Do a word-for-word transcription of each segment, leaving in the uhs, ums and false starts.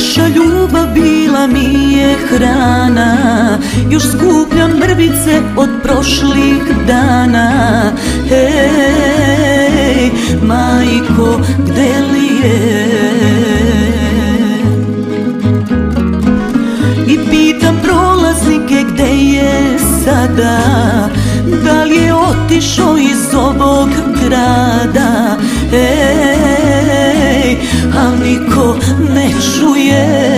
Naša ljubav bila mi je hrana, još skupljam mrvice od prošlih dana. Hej, majko, gde li je? I pitam prolaznike gde je sada, da li je otišao iz ovog grada. Ej, a niko ne čuje.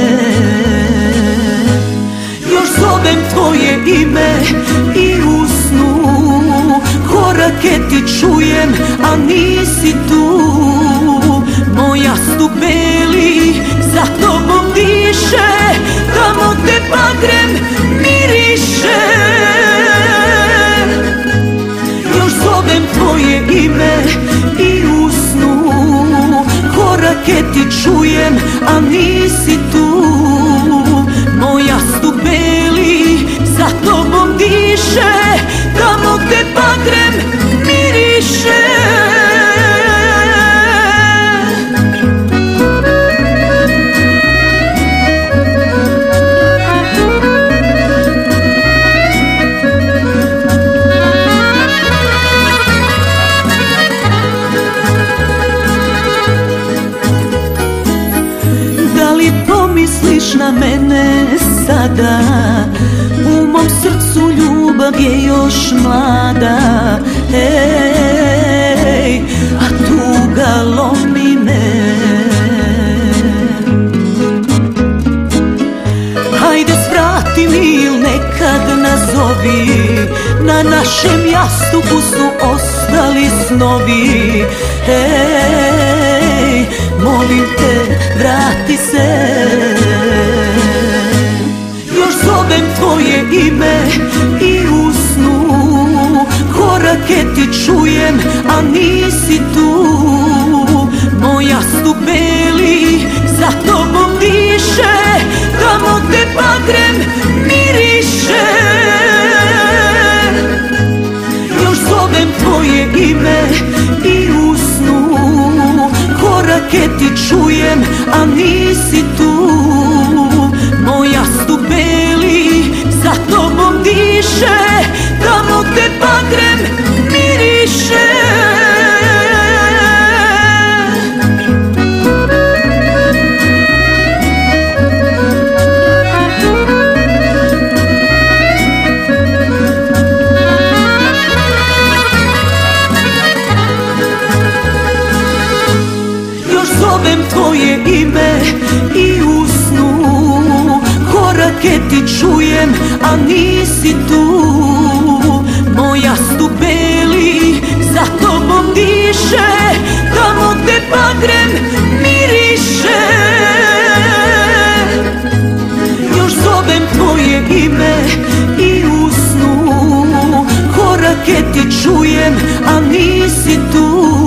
Još zovem tvoje ime i u snu, korake ti čujem, a nisi tu. Moj jastuk beli za tobom diše, tamo gde bagrem miriše. Još zovem tvoje ime i u snu, korake ti čujem, a nisi tu. Moj jastuk beli za tobom diše, tamo gde bagrem miriše. Misliš na mene sada, u mom srcu ljubav je još mlada. Ej, a tuga lomi me. Hajde svrati mi il nekad nazovi, na našem jastuku su ostali snovi. Ej, molim te, vrati se. Još zovem tvoje ime i u snu, korake ti čujem, a nisi tu. Moj jastuk beli za tobom diše, tamo gde bagrem miriše. Još zovem tvoje ime i u snu, korake ti čujem, a nisi tu. Moj jastuk beli za tobom diše, tamo gde bagrem miriše. Zovem tvoje ime i u snu, korake ti čujem, a nisi tu. Moj jastuk beli za tobom diše, tamo gde bagrem miriše. Još zovem tvoje ime i u snu, korake ti čujem, a nisi tu.